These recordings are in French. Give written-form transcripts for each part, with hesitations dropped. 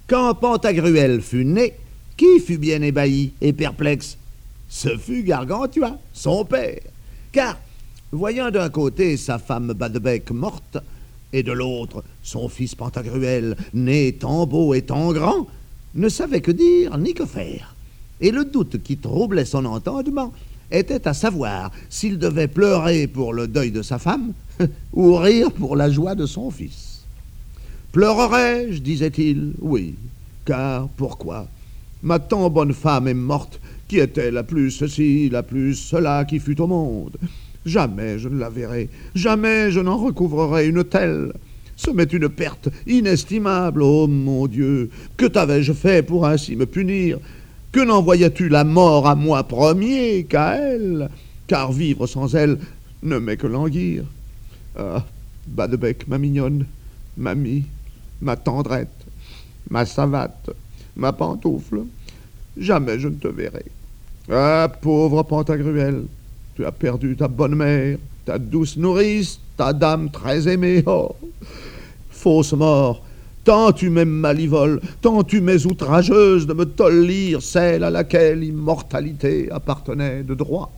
Quand Pantagruel fut né, qui fut bien ébahi et perplexe? Ce fut Gargantua, son père. Car, voyant d'un côté sa femme Badebec morte, et de l'autre son fils Pantagruel, né tant beau et tant grand, ne savait que dire ni que faire. Et le doute qui troublait son entendement était à savoir s'il devait pleurer pour le deuil de sa femme ou rire pour la joie de son fils. Pleurerai-je, disait-il, oui, car pourquoi? Ma tant bonne femme est morte, qui était la plus ceci, la plus cela qui fut au monde. Jamais je ne la verrai, jamais je n'en recouvrerai une telle. Ce m'est une perte inestimable, ô mon Dieu. Que t'avais-je fait pour ainsi me punir? Que n'envoyais-tu la mort à moi premier qu'à elle? Car vivre sans elle ne m'est que languir. Ah, Badebec, ma mignonne, mamie, ma tendrette, ma savate, ma pantoufle, jamais je ne te verrai. Ah, pauvre Pantagruel, tu as perdu ta bonne mère, ta douce nourrice, ta dame très aimée. Oh, fausse mort, tant tu m'es malivole, tant tu m'es outrageuse de me tolir celle à laquelle l'immortalité appartenait de droit.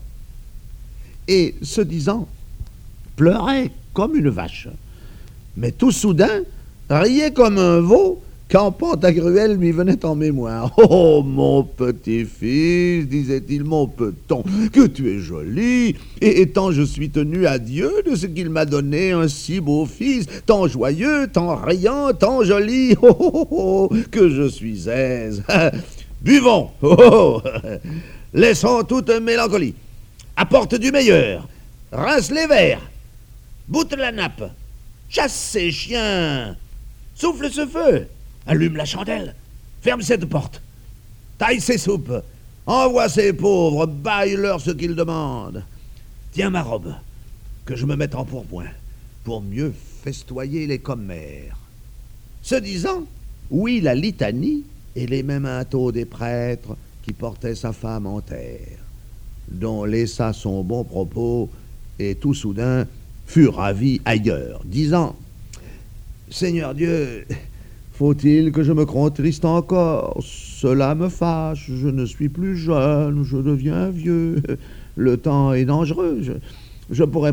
Et, ce disant, pleurait comme une vache. Mais tout soudain, riait comme un veau quand Pantagruel lui venait en mémoire. « Oh, mon petit-fils, disait-il, mon peton, que tu es joli, et tant je suis tenu à Dieu de ce qu'il m'a donné un si beau fils, tant joyeux, tant riant, tant joli, oh, oh, oh, que je suis aise. Buvons, oh, oh. Laissons toute mélancolie, apporte du meilleur, rince les verres, boute la nappe, chasse ces chiens, souffle ce feu, allume la chandelle, ferme cette porte, taille ces soupes, envoie ces pauvres, baille-leur ce qu'ils demandent. Tiens ma robe, que je me mette en pourpoint, pour mieux festoyer les commères. » Ce disant, ouït la litanie et les mémentos des prêtres qui portaient sa femme en terre, dont laissa son bon propos et tout soudain fut ravi ailleurs, disant: « Seigneur Dieu, faut-il que je me contriste encore? Cela me fâche, je ne suis plus jeune, je deviens vieux, le temps est dangereux, je pourrais